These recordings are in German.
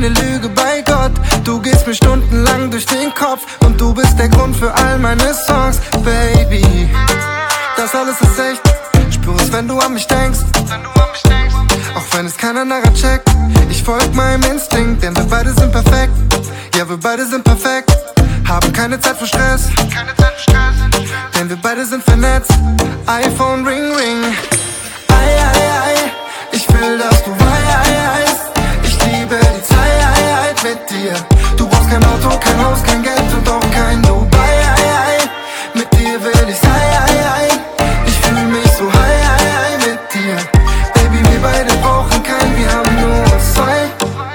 keine Lüge bei Gott. Du gehst mir stundenlang durch den Kopf und du bist der Grund für all meine Songs, Baby. Das alles ist echt, spür es, wenn du an mich denkst. Auch wenn es keiner nachher checkt, ich folg meinem Instinkt, denn wir beide sind perfekt. Ja, wir beide sind perfekt, haben keine Zeit für Stress, denn wir beide sind vernetzt. iPhone Ring Ring. Ei, ei, ei, ich will, dass du weißt, ich liebe die Zeit mit dir. Du brauchst kein Auto, kein Haus, kein Geld und auch kein Dubai. Ei, ei, mit dir will ich's, ei, ei, ei. Ich fühl mich so high mit dir. Baby, wir beide brauchen keinen, wir haben nur uns zwei.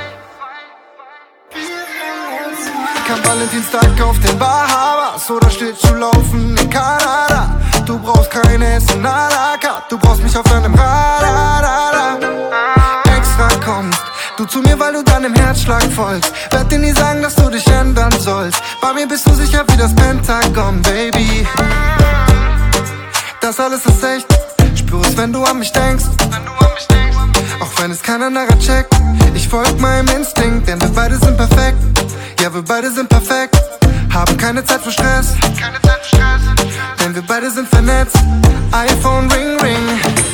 Kein Valentinstag auf den Bahamas oder Schlittschuhlaufen in Kanada. Du brauchst kein Essen à la carte, du brauchst mich auf deinem Radar. Extra kommst du zu mir, weil du deinem Herzschlag folgst. Werd dir nie sagen, dass du dich ändern sollst. Bei mir bist du sicher wie das Pentagon, Baby. Das alles ist echt, spür es, wenn du an mich denkst. Auch wenn es keiner nachher checkt, ich folg meinem Instinkt, denn wir beide sind perfekt. Ja, wir beide sind perfekt, haben keine Zeit für Stress, denn wir beide sind vernetzt. iPhone Ring Ring.